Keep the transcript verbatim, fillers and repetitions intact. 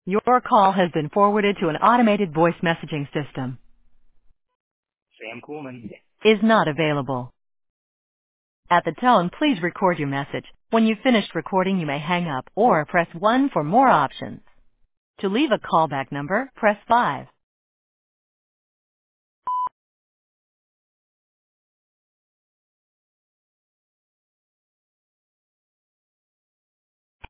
Your call has been forwarded to an automated voice messaging system. Sam Coolman. Is not available. At the tone, please record your message. When you've finished recording, you may hang up or press one for more options. To leave a callback number, press five.